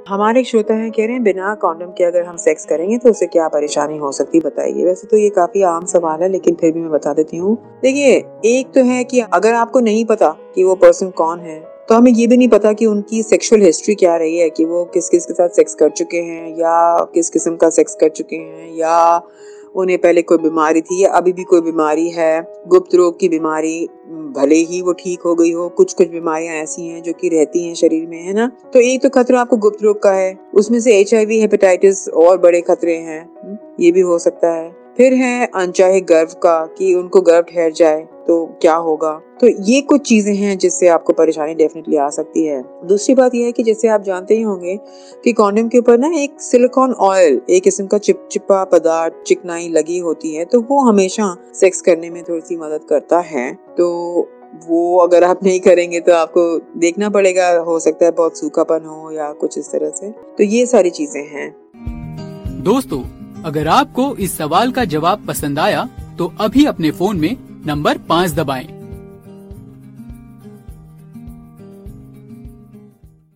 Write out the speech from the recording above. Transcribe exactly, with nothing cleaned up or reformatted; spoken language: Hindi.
हमारे एक श्रोता है, कह रहे हैं बिना कॉन्डम के अगर हम सेक्स करेंगे तो उससे क्या परेशानी हो सकती है, बताइए। वैसे तो ये काफी आम सवाल है, लेकिन फिर भी मैं बता देती हूँ। देखिए, एक तो है कि अगर आपको नहीं पता कि वो पर्सन कौन है, तो हमें ये भी नहीं पता कि उनकी सेक्सुअल हिस्ट्री क्या रही है, कि वो किस किस के साथ सेक्स कर चुके हैं या किस किस्म का सेक्स कर चुके हैं, या उन्हें पहले कोई बीमारी थी या अभी भी कोई बीमारी है। गुप्त रोग की बीमारी भले ही वो ठीक हो गई हो, कुछ कुछ बीमारियां ऐसी हैं जो कि रहती हैं शरीर में, है ना। तो एक तो खतरा आपको गुप्त रोग का है, उसमें से एच आई वी हेपेटाइटिस और बड़े खतरे हैं, ये भी हो सकता है। फिर है अनचाहे गर्भ का, कि उनको गर्भ ठहर जाए तो क्या होगा। तो ये कुछ चीजें हैं जिससे आपको परेशानी डेफिनेटली आ सकती है। दूसरी बात यह है कि जैसे आप जानते ही होंगे कि कॉन्डम के ऊपर ना एक सिलिकॉन ऑयल, एक किस्म का चिपचिपा पदार्थ, चिकनाई लगी होती है, तो वो हमेशा सेक्स करने में थोड़ी सी मदद करता है। तो वो अगर आप नहीं करेंगे तो आपको देखना पड़ेगा, हो सकता है बहुत सूखापन हो या कुछ इस तरह से। तो ये सारी चीजें हैं। दोस्तों, अगर आपको इस सवाल का जवाब पसंद आया तो अभी अपने फोन में नंबर पाँच दबाएं।